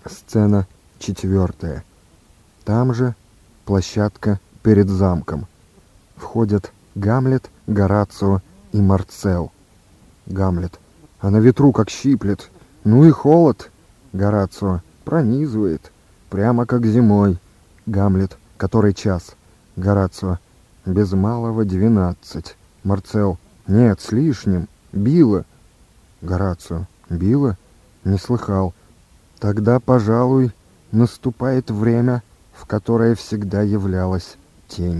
Сцена 4. Там же площадка перед замком. Входят Гамлет, Горацио и Марцел. Гамлет. А на ветру как щиплет. Ну и холод. Горацио. Пронизывает. Прямо как зимой. Гамлет. Который час? Горацио. Без малого 12. Марцел. Нет, с лишним. Било. Горацио. Било? Не слыхал. Тогда, пожалуй, наступает время, в которое всегда являлась тень.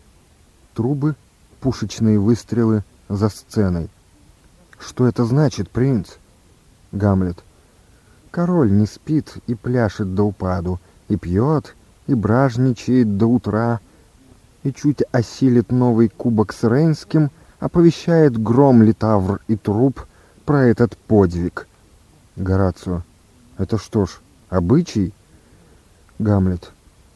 Трубы, пушечные выстрелы за сценой. Что это значит, принц? Гамлет. Король не спит и пляшет до упаду, и пьет, и бражничает до утра, и чуть осилит новый кубок с Рейнским, оповещает гром литавр и труп про этот подвиг. Горацио. Это что ж, обычай? Гамлет.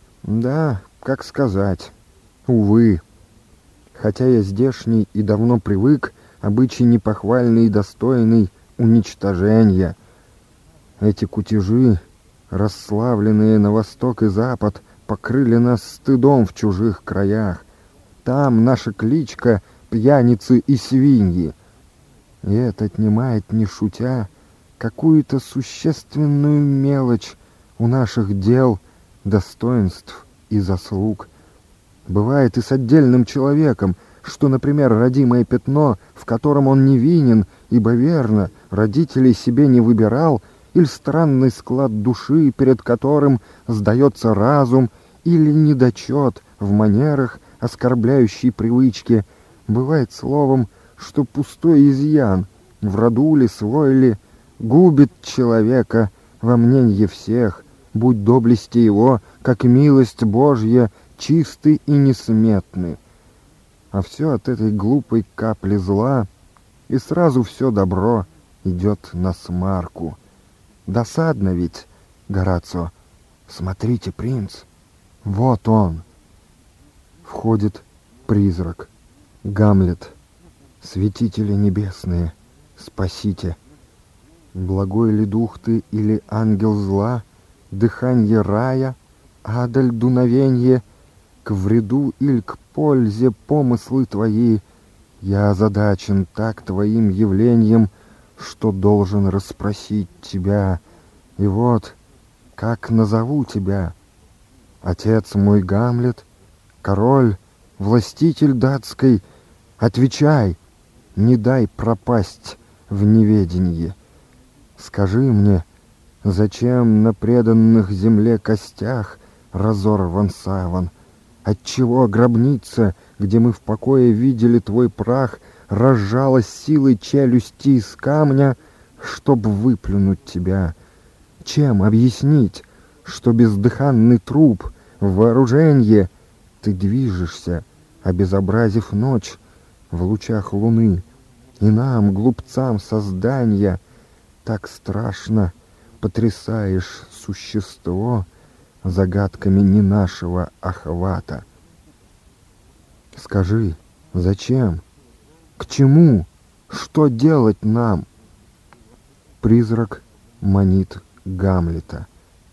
Да, как сказать. Увы. Хотя я здешний и давно привык, обычай непохвальный и достойный уничтожения. Эти кутежи, расславленные на восток и запад, покрыли нас стыдом в чужих краях. Там наша кличка пьяницы и свиньи. И это отнимает, не шутя, какую-то существенную мелочь у наших дел, достоинств и заслуг. Бывает и с отдельным человеком, что, например, родимое пятно, в котором он невинен, ибо верно, родителей себе не выбирал, или странный склад души, перед которым сдается разум, или недочет в манерах, оскорбляющей привычки. Бывает словом, что пустой изъян, в роду ли, свой ли, губит человека во мненье всех, будь доблести его, как милость Божья, чисты и несметны. А все от этой глупой капли зла, и сразу все добро идет на смарку. Досадно ведь, Горацио. Смотрите, принц, вот он. Входит призрак. Гамлет. Святители небесные, спасите. Благой ли дух ты или ангел зла, дыханье рая, адаль дуновенье, к вреду или к пользе помыслы твои, я озадачен так твоим явлением, что должен расспросить тебя. И вот, как назову тебя? Отец мой Гамлет, король, властитель датской, отвечай, не дай пропасть в неведенье. Скажи мне, зачем на преданных земле костях разорван саван? Отчего гробница, где мы в покое видели твой прах, разжалась силой челюсти из камня, чтоб выплюнуть тебя? Чем объяснить, что бездыханный труп в вооруженье ты движешься, обезобразив ночь в лучах луны, и нам, глупцам создания, так страшно потрясаешь существо загадками не нашего охвата. Скажи, зачем? К чему? Что делать нам? Призрак манит Гамлета.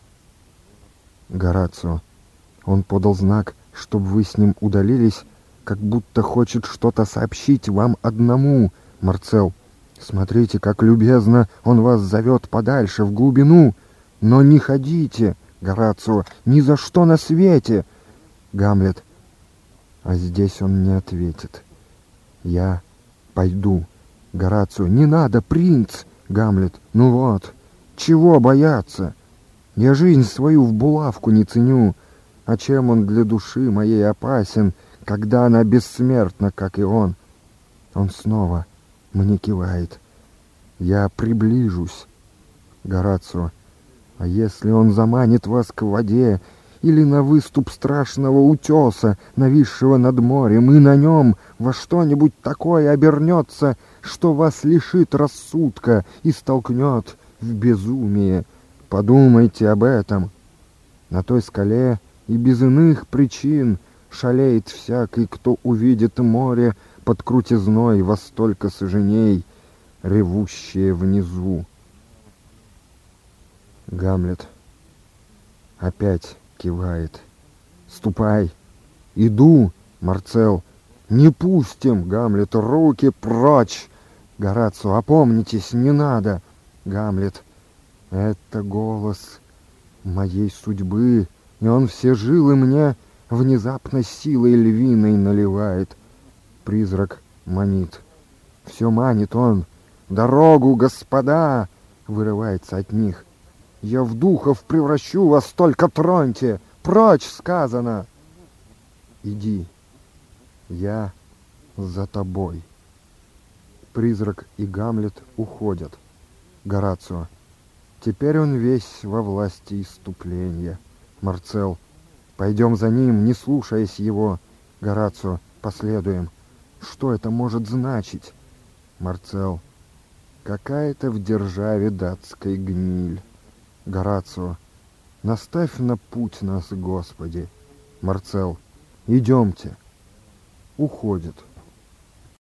Горацио. Он подал знак, чтобы вы с ним удалились, как будто хочет что-то сообщить вам одному. Марцел. Смотрите, как любезно он вас зовет подальше, в глубину. Но не ходите, Горацио, ни за что на свете. Гамлет. А здесь он не ответит. Я пойду. Горацио. Не надо, принц. Гамлет. Ну вот, чего бояться? Я жизнь свою в булавку не ценю. А чем он для души моей опасен, когда она бессмертна, как и он? Он снова мне кивает. Я приближусь. Горацио. А если он заманит вас к воде или на выступ страшного утеса, нависшего над морем, и на нем во что-нибудь такое обернется, что вас лишит рассудка и столкнет в безумие? Подумайте об этом. На той скале и без иных причин шалеет всякий, кто увидит море под крутизной во столько саженей, ревущее внизу. Гамлет. Опять кивает. «Ступай!» «Иду!» Марцел. «Не пустим!» Гамлет. «Руки прочь!» Горацио. «Опомнитесь, не надо!» Гамлет. «Это голос моей судьбы, и он все жилы мне внезапно силой львиной наливает». Призрак манит. Все манит он. «Дорогу, господа!» Вырывается от них. «Я в духов превращу вас, только троньте! Прочь, сказано!» «Иди, я за тобой». Призрак и Гамлет уходят. Горацио. Теперь он весь во власти исступления. Марцел. Пойдем за ним, не слушаясь его. Горацио. Последуем. Что это может значить? Марцел. Какая-то в державе датской гниль. Горацио. Наставь на путь нас, Господи. Марцел. Идемте. Уходит.